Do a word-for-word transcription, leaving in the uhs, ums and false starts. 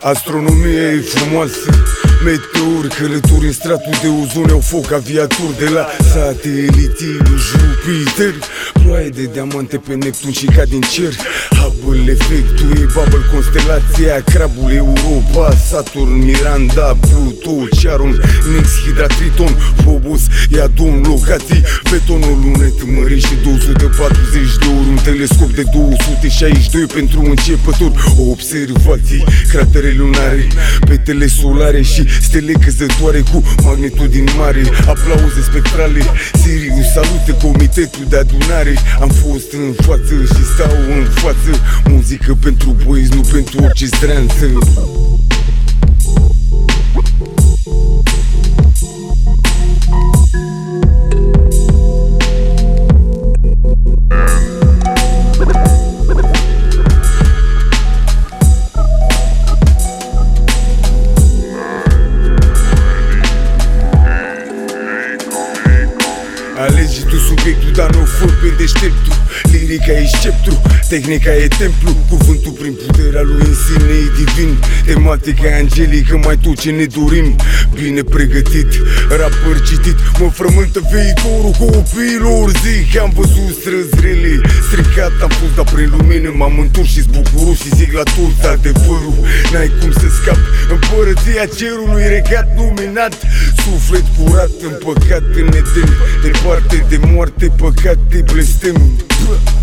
Astronomia e frumoasă, meteori, călători în stratul de ozon, au foc aviatori de la sateliții lui Jupiter, ploaie de diamante pe Neptun și ca din cer, Hubble, efectul e Bubble, constelația Crabul, Europa, Saturn, Miranda, Pluto, Charon, Nix, Hydra, Triton, Phobos, Iadon, locații, betonul lunet mări și două sute patruzeci de ori, un telescop de două sute șaizeci și doi pentru începători, observații, cratere lunare, petele solare și stele căzătoare cu magnitudini mari, aplauze spectrale, Sirius, salute, comitetul de adunare. Am fost în față și stau în față, muzică pentru poezi, nu pentru orice stranță. Alegi tu subiectul, dar nu fă pe deșteptul. Lirica e sceptru, tehnica e templu, cuvântul prin puterea lui în sine e divin. Tematica e angelică, mai tot ce ne dorim. Bine pregătit, rapper citit, mă frământă viitorul copiilor. Zic, am văzut străzi rele, stricat am fost, dar prin lumină m-am întors și-s bucuros și zic la toți adevărul. N-ai cum să scapi, împărăția cerului, regat luminat, suflet curat, împăcat în Eden, departe de moarte, păcate, blestem.